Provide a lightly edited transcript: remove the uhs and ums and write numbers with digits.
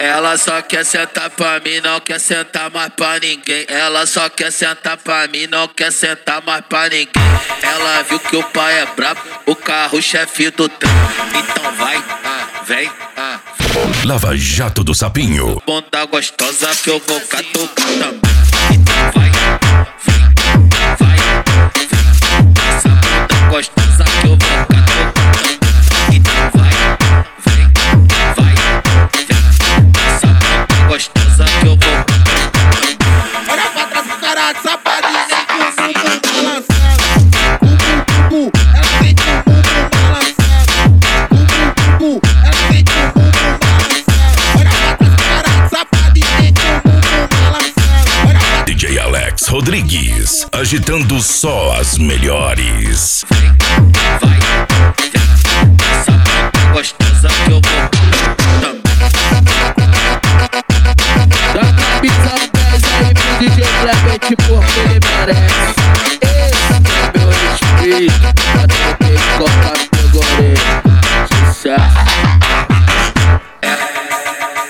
Ela só quer sentar pra mim, não quer sentar mais pra ninguém. Ela só quer sentar pra mim, não quer sentar mais pra ninguém. Ela viu que o pai é brabo, o carro-chefe do trem. Então vai, vem, Lava Jato do Sapinho. bunda gostosa que eu vou catucar também. Então vai, vem, essa bunda gostosa que eu vou catucar também. Então vai, vem, essa bunda gostosa que eu vou catucar também. Olha pra trás pro cara de sapatinho, nem com o bumbum balançando. Bumbum, ela sente o bumbum balançando. Bumbum, ela sente o bumbum balançando. Olha pra trás pro cara de sapatinho, nem com o bumbum balançando. Olha pra DJ Alex Rodrigues, agitando só as melhores. Vem, essa bunda gostosa que eu vou também. Dá capitão 10 aí pro DJ Clemente porque ele merece. Esse é meu respeito, pra ter que cortar meu goleiro. Sucesso.